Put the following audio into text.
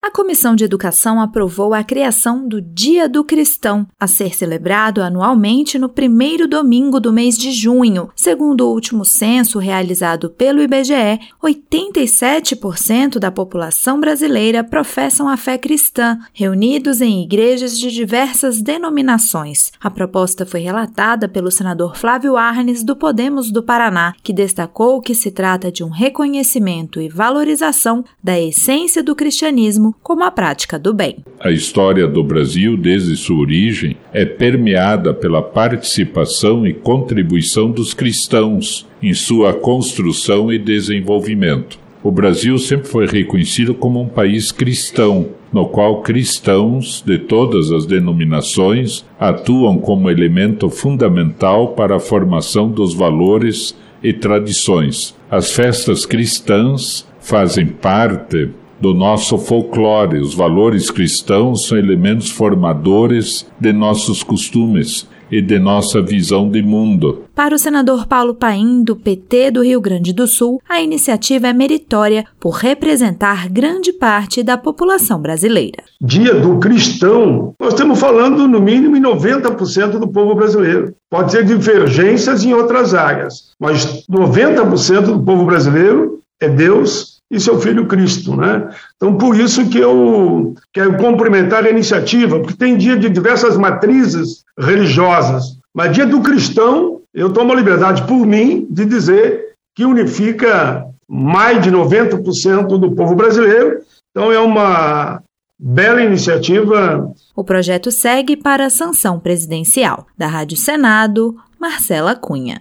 a Comissão de Educação aprovou a criação do Dia do Cristão, a ser celebrado anualmente no primeiro domingo do mês de junho. Segundo o último censo realizado pelo IBGE, 87% da população brasileira professam a fé cristã, reunidos em igrejas de diversas denominações. A proposta foi relatada pelo senador Flávio Arnes, do Podemos do Paraná, que destacou que se trata de um reconhecimento e valorização da essência do cristianismo como a prática do bem. A história do Brasil, desde sua origem, é permeada pela participação e contribuição dos cristãos em sua construção e desenvolvimento. O Brasil sempre foi reconhecido como um país cristão, no qual cristãos de todas as denominações atuam como elemento fundamental para a formação dos valores e tradições. As festas cristãs fazem parte do nosso folclore. Os valores cristãos são elementos formadores de nossos costumes e de nossa visão de mundo. Para o senador Paulo Paim, do PT do Rio Grande do Sul, a iniciativa é meritória por representar grande parte da população brasileira. Dia do Cristão, nós estamos falando no mínimo em 90% do povo brasileiro. Pode ser divergências em outras áreas, mas 90% do povo brasileiro é Deus e seu Filho Cristo, né? Então, por isso que eu quero cumprimentar a iniciativa, porque tem dia de diversas matrizes religiosas, mas dia do cristão, eu tomo a liberdade por mim de dizer que unifica mais de 90% do povo brasileiro. Então, é uma bela iniciativa. O projeto segue para a sanção presidencial. Da Rádio Senado, Marcela Cunha.